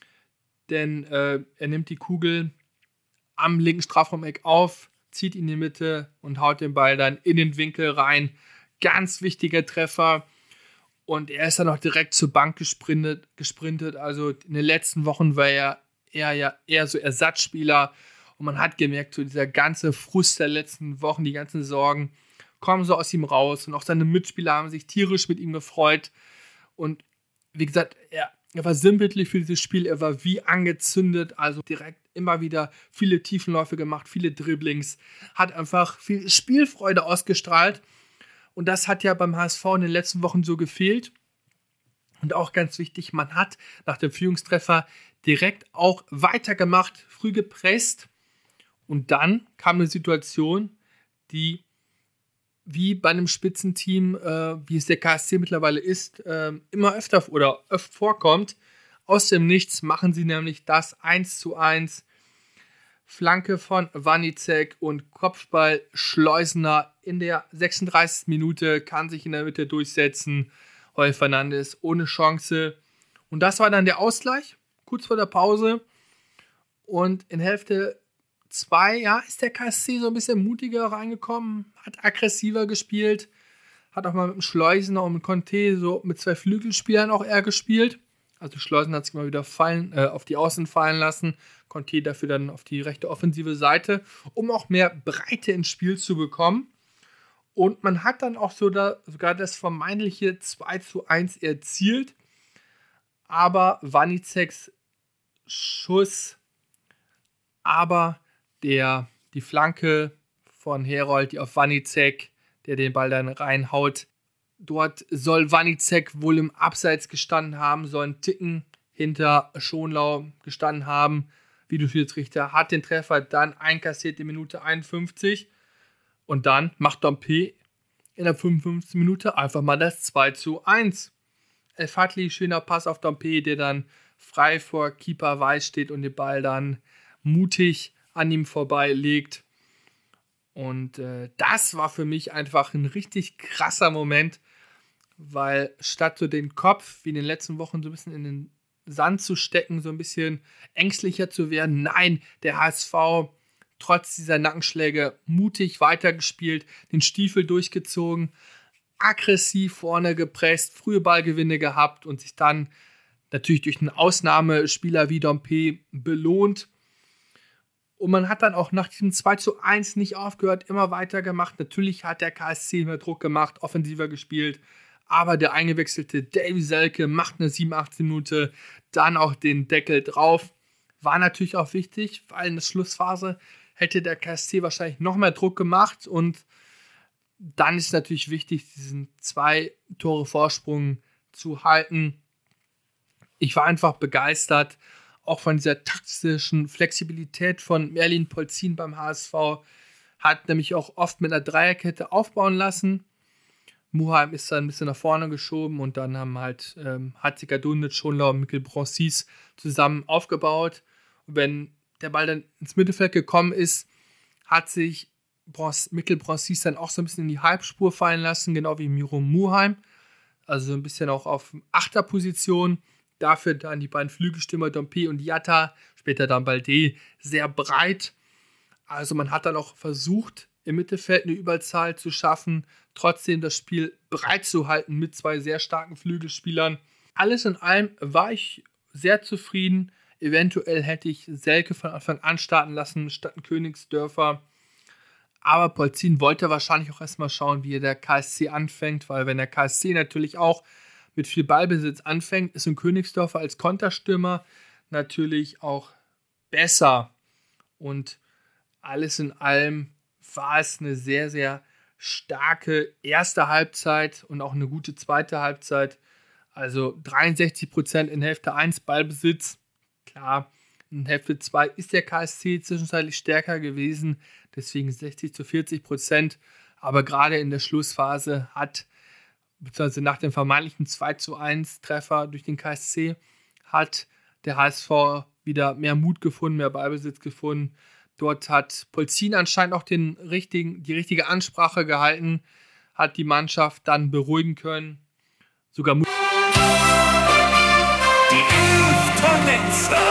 denn äh, er nimmt die Kugel am linken Strafraumeck auf, zieht in die Mitte und haut den Ball dann in den Winkel rein. Ganz wichtiger Treffer. Und er ist dann auch direkt zur Bank gesprintet. gesprintet. Also in den letzten Wochen war er eher, ja, eher so Ersatzspieler. Und man hat gemerkt, so dieser ganze Frust der letzten Wochen, die ganzen Sorgen, kommen so aus ihm raus. Und auch seine Mitspieler haben sich tierisch mit ihm gefreut. Und wie gesagt, er, er war sinnbildlich für dieses Spiel. Er war wie angezündet. Also direkt immer wieder viele Tiefenläufe gemacht, viele Dribblings. Hat einfach viel Spielfreude ausgestrahlt. Und das hat ja beim H S V in den letzten Wochen so gefehlt. Und auch ganz wichtig, man hat nach dem Führungstreffer direkt auch weitergemacht, früh gepresst. Und dann kam eine Situation, die wie bei einem Spitzenteam, äh, wie es der K S C mittlerweile ist, äh, immer öfter oder öfter vorkommt. Aus dem Nichts machen sie nämlich das eins zu eins. Flanke von Vanizek und Kopfball Schleusener in der sechsunddreißigsten Minute kann sich in der Mitte durchsetzen. Joel Fernandes ohne Chance. Und das war dann der Ausgleich, kurz vor der Pause. Und in Hälfte zwei, ja, ist der K S C so ein bisschen mutiger reingekommen, hat aggressiver gespielt, hat auch mal mit dem Schleusener und mit Conte so mit zwei Flügelspielern auch eher gespielt. Also Schleusener hat sich mal wieder fallen, äh, auf die Außen fallen lassen, Conte dafür dann auf die rechte offensive Seite, um auch mehr Breite ins Spiel zu bekommen. Und man hat dann auch so da, sogar das vermeintliche zwei zu eins erzielt, aber Vanizeks Schuss, aber der, die Flanke von Herold, die auf Vanizek, der den Ball dann reinhaut, dort soll Vanizek wohl im Abseits gestanden haben, soll ein Ticken hinter Schonlau gestanden haben. Videoschiedsrichter hat den Treffer dann einkassiert in Minute einundfünfzig. Und dann macht Dompe in der fünfundfünfzigsten Minute einfach mal das zwei zu eins. El Fadli, schöner Pass auf Dompe, der dann frei vor Keeper Weiß steht und den Ball dann mutig an ihm vorbeilegt. Und äh, das war für mich einfach ein richtig krasser Moment, weil statt so den Kopf wie in den letzten Wochen so ein bisschen in den Sand zu stecken, so ein bisschen ängstlicher zu werden, nein, der H S V trotz dieser Nackenschläge mutig weitergespielt, den Stiefel durchgezogen, aggressiv vorne gepresst, frühe Ballgewinne gehabt und sich dann natürlich durch einen Ausnahmespieler wie Dompe belohnt. Und man hat dann auch nach diesem zwei zu eins nicht aufgehört, immer weitergemacht. Natürlich hat der K S C mehr Druck gemacht, offensiver gespielt, aber der eingewechselte Davy Selke macht eine siebenundachtzig Minute, dann auch den Deckel drauf. War natürlich auch wichtig, weil in der Schlussphase hätte der K S C wahrscheinlich noch mehr Druck gemacht und dann ist natürlich wichtig, diesen zwei Tore Vorsprung zu halten. Ich war einfach begeistert, auch von dieser taktischen Flexibilität von Merlin Polzin beim H S V. Hat nämlich auch oft mit einer Dreierkette aufbauen lassen. Muheim ist dann ein bisschen nach vorne geschoben und dann haben halt ähm, Hatzika Dundic, Schonlau und Mikkel Bronsis zusammen aufgebaut. Und wenn der Ball dann ins Mittelfeld gekommen ist, hat sich Bros- Mikkel Bronsis dann auch so ein bisschen in die Halbspur fallen lassen, genau wie Miro Muheim. Also ein bisschen auch auf Achterposition. Dafür dann die beiden Flügelstürmer Dompe und Jatta, später dann Balde, sehr breit. Also man hat dann auch versucht, im Mittelfeld eine Überzahl zu schaffen, trotzdem das Spiel breit zu halten mit zwei sehr starken Flügelspielern. Alles in allem war ich sehr zufrieden. Eventuell hätte ich Selke von Anfang an starten lassen, statt ein Königsdörfer. Aber Polzin wollte wahrscheinlich auch erstmal schauen, wie der K S C anfängt, weil wenn der K S C natürlich auch mit viel Ballbesitz anfängt, ist ein Königsdörfer als Konterstürmer natürlich auch besser. Und alles in allem war es eine sehr, sehr starke erste Halbzeit und auch eine gute zweite Halbzeit. Also dreiundsechzig Prozent in Hälfte eins Ballbesitz. Klar, in Hälfte zwei ist der K S C zwischenzeitlich stärker gewesen, deswegen sechzig zu vierzig Prozent. Aber gerade in der Schlussphase hat, beziehungsweise nach dem vermeintlichen zwei zu eins Treffer durch den K S C, hat der H S V wieder mehr Mut gefunden, mehr Ballbesitz gefunden. Dort hat Polzin anscheinend auch den richtigen, die richtige Ansprache gehalten, hat die Mannschaft dann beruhigen können. Sogar Mut. Die Elf Tornetzer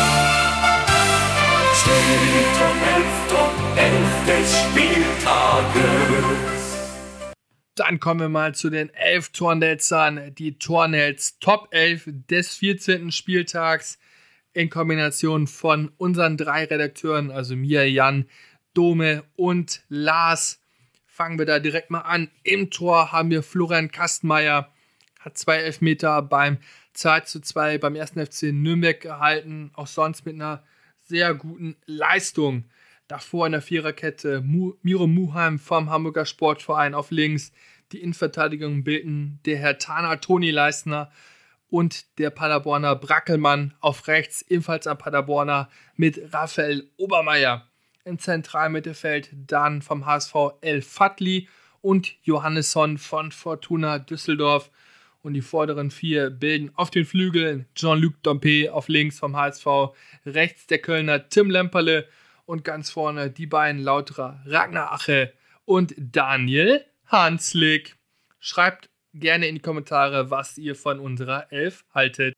steht um elf um elf des Spieltages. Dann kommen wir mal zu den elf Tornetzern, die Tornetz Top elf des vierzehnten Spieltags in Kombination von unseren drei Redakteuren, also mir, Jan, Dome und Lars. Fangen wir da direkt mal an. Im Tor haben wir Florian Kastenmeier, hat zwei Elfmeter beim zwei zu zwei beim ersten F C Nürnberg gehalten, auch sonst mit einer sehr guten Leistung. Davor in der Viererkette Mu- Miro Muheim vom Hamburger Sportverein auf links. Die Innenverteidigung bilden der Herr Tana Toni Leistner und der Paderborner Brackelmann auf rechts, ebenfalls ein Paderborner mit Raphael Obermeier. Im Zentralmittelfeld dann vom H S V El Fadli und Johannesson von Fortuna Düsseldorf. Und die vorderen vier bilden auf den Flügeln Jean-Luc Dompe auf links vom H S V, rechts der Kölner Tim Lemperle und ganz vorne die beiden Lauterer Ragnar Ache und Daniel Hanslik. Schreibt gerne in die Kommentare, was ihr von unserer Elf haltet.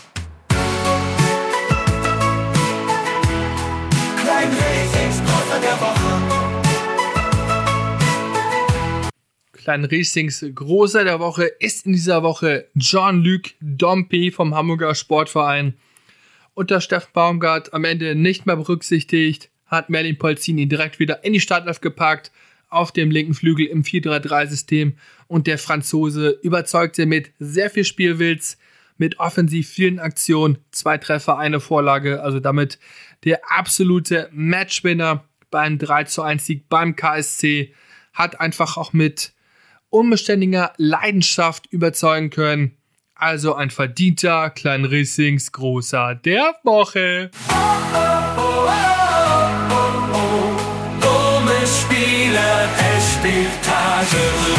Klein Riesings Großer der Woche. Klein Riesings Großer der Woche ist in dieser Woche Jean-Luc Dompe vom Hamburger Sportverein. Unter Steffen Baumgart am Ende nicht mehr berücksichtigt, hat Merlin Polzin ihn direkt wieder in die Startelf gepackt, auf dem linken Flügel im vier drei drei System und der Franzose überzeugte mit sehr viel Spielwitz, mit offensiv vielen Aktionen, zwei Treffer, eine Vorlage, also damit der absolute Matchwinner beim drei zu eins Sieg beim K S C, hat einfach auch mit unbeständiger Leidenschaft überzeugen können. Also ein verdienter Klein Riesings Großer der Woche. Dumme Spieler des Spieltages.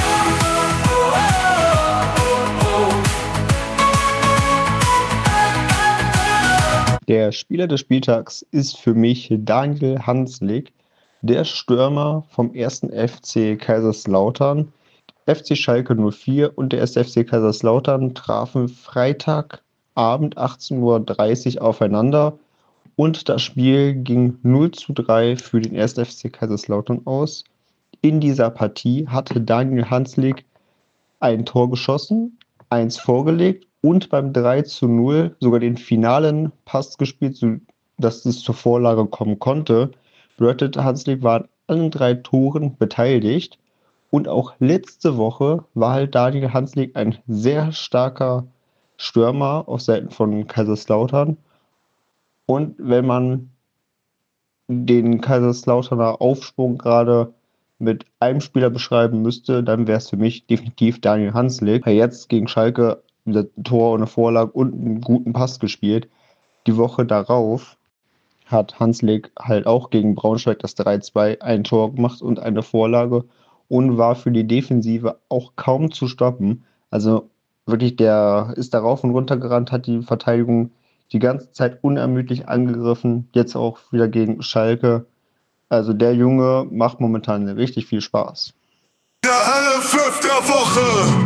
Der Spieler des Spieltags ist für mich Daniel Hanslik, der Stürmer vom ersten F C Kaiserslautern. F C Schalke null vier und der erste F C Kaiserslautern trafen Freitagabend achtzehn Uhr dreißig aufeinander Und das Spiel ging null zu drei für den ersten F C Kaiserslautern aus. In dieser Partie hatte Daniel Hanslik ein Tor geschossen, eins vorgelegt und beim drei zu null sogar den finalen Pass gespielt, sodass es zur Vorlage kommen konnte. Bedeutet, Hanslik war an allen drei Toren beteiligt. Und auch letzte Woche war halt Daniel Hanslik ein sehr starker Stürmer auf Seiten von Kaiserslautern. Und wenn man den Kaiserslauterner Aufschwung gerade mit einem Spieler beschreiben müsste, dann wäre es für mich definitiv Daniel Hanslik. Jetzt gegen Schalke ein Tor und eine Vorlage und einen guten Pass gespielt. Die Woche darauf hat Hanslik halt auch gegen Braunschweig das drei zwei ein Tor gemacht und eine Vorlage und war für die Defensive auch kaum zu stoppen. Also wirklich, der ist da rauf und runter gerannt, hat die Verteidigung die ganze Zeit unermüdlich angegriffen, jetzt auch wieder gegen Schalke. Also der Junge macht momentan richtig viel Spaß. Der alle Pfiff der Woche.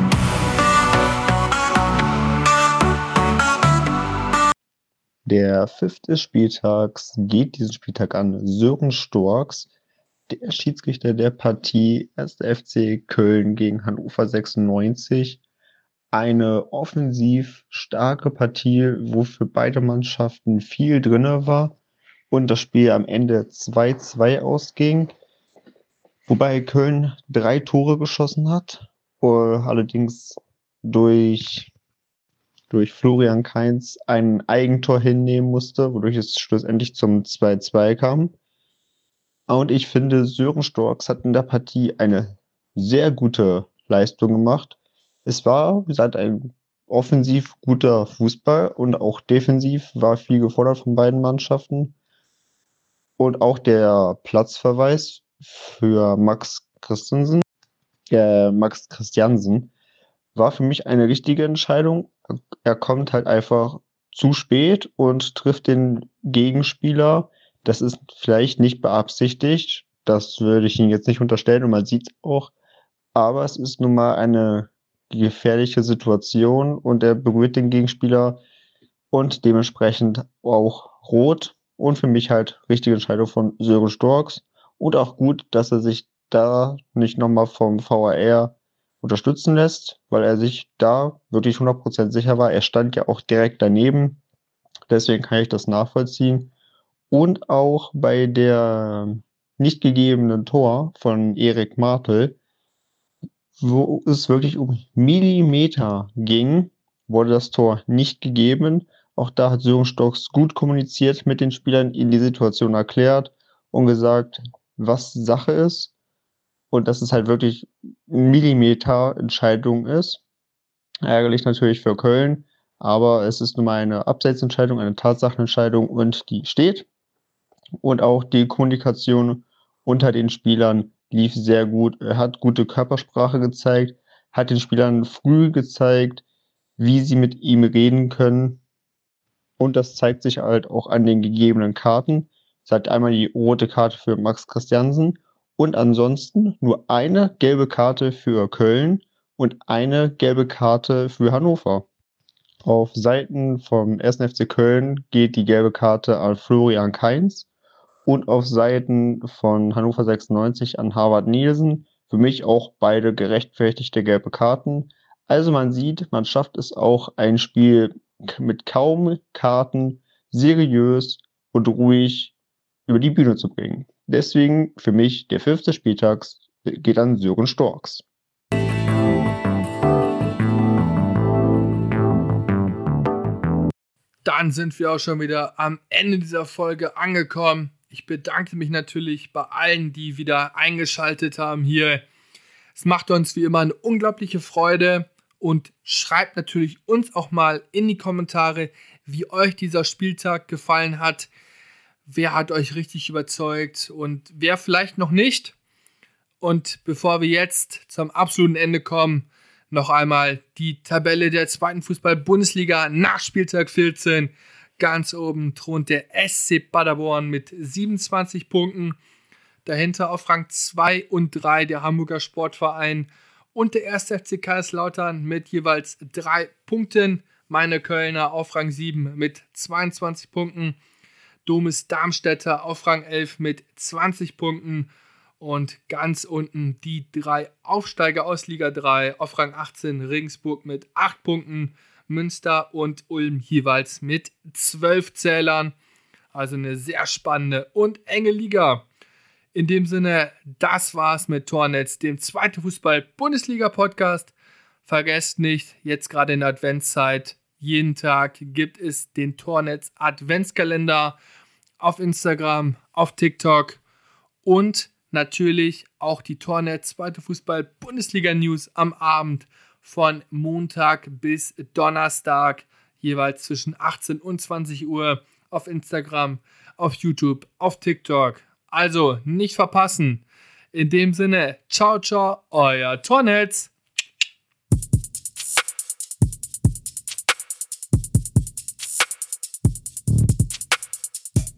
Der Pfiff des Spieltags geht diesen Spieltag an Sören Storks, der Schiedsrichter der Partie erster F C Köln gegen Hannover sechsundneunzig. Eine offensiv starke Partie, wo für beide Mannschaften viel drin war und das Spiel am Ende zwei zwei ausging, wobei Köln drei Tore geschossen hat, allerdings durch, durch Florian Kainz ein Eigentor hinnehmen musste, wodurch es schlussendlich zum zwei zwei kam. Und ich finde, Sören Storks hat in der Partie eine sehr gute Leistung gemacht. Es war, wie gesagt, ein offensiv guter Fußball und auch defensiv war viel gefordert von beiden Mannschaften. Und auch der Platzverweis für Max Christensen, äh, Max Christiansen war für mich eine richtige Entscheidung. Er kommt halt einfach zu spät und trifft den Gegenspieler. Das ist vielleicht nicht beabsichtigt. Das würde ich Ihnen jetzt nicht unterstellen und man sieht es auch. Aber es ist nun mal eine gefährliche Situation und er berührt den Gegenspieler und dementsprechend auch rot. Und für mich halt richtige Entscheidung von Sören Storks. Und auch gut, dass er sich da nicht nochmal vom V A R unterstützen lässt, weil er sich da wirklich hundert Prozent sicher war. Er stand ja auch direkt daneben. Deswegen kann ich das nachvollziehen. Und auch bei der nicht gegebenen Tor von Erik Martel, wo es wirklich um Millimeter ging, wurde das Tor nicht gegeben. Auch da hat Sören Storks gut kommuniziert mit den Spielern, ihnen die Situation erklärt und gesagt, was Sache ist. Und dass es halt wirklich Millimeter Entscheidung ist. Ärgerlich natürlich für Köln, aber es ist nun mal eine Abseitsentscheidung, eine Tatsachenentscheidung und die steht. Und auch die Kommunikation unter den Spielern lief sehr gut. Er hat gute Körpersprache gezeigt, hat den Spielern früh gezeigt, wie sie mit ihm reden können. Und das zeigt sich halt auch an den gegebenen Karten. Es hat einmal die rote Karte für Max Christiansen und ansonsten nur eine gelbe Karte für Köln und eine gelbe Karte für Hannover. Auf Seiten vom ersten F C Köln geht die gelbe Karte an Florian Kainz und auf Seiten von Hannover sechsundneunzig an Harvard Nielsen. Für mich auch beide gerechtfertigte gelbe Karten. Also man sieht, man schafft es auch, ein Spiel mit kaum Karten seriös und ruhig über die Bühne zu bringen. Deswegen für mich der fünfte Spieltags geht an Sören Storks. Dann sind wir auch schon wieder am Ende dieser Folge angekommen. Ich bedanke mich natürlich bei allen, die wieder eingeschaltet haben hier. Es macht uns wie immer eine unglaubliche Freude und schreibt natürlich uns auch mal in die Kommentare, wie euch dieser Spieltag gefallen hat. Wer hat euch richtig überzeugt und wer vielleicht noch nicht. Und bevor wir jetzt zum absoluten Ende kommen, noch einmal die Tabelle der zweiten Fußball-Bundesliga nach Spieltag vierzehn. Ganz oben thront der S C Paderborn mit siebenundzwanzig Punkten. Dahinter auf Rang zwei und drei der Hamburger Sportverein und der erste F C Kaiserslautern mit jeweils drei Punkten. Meine Kölner auf Rang sieben mit zweiundzwanzig Punkten. Domus Darmstädter auf Rang elf mit zwanzig Punkten. Und ganz unten die drei Aufsteiger aus Liga drei auf Rang achtzehn, Regensburg mit acht Punkten, Münster und Ulm jeweils mit zwölf Zählern. Also eine sehr spannende und enge Liga. In dem Sinne, das war's mit Tornetz, dem zweiten Fußball-Bundesliga-Podcast. Vergesst nicht, jetzt gerade in der Adventszeit, jeden Tag gibt es den Tornetz-Adventskalender auf Instagram, auf TikTok und natürlich auch die Tornetz zweite Fußball-Bundesliga-News am Abend von Montag bis Donnerstag, jeweils zwischen achtzehn und zwanzig Uhr auf Instagram, auf YouTube, auf TikTok. Also nicht verpassen. In dem Sinne, ciao, ciao, euer Tornetz.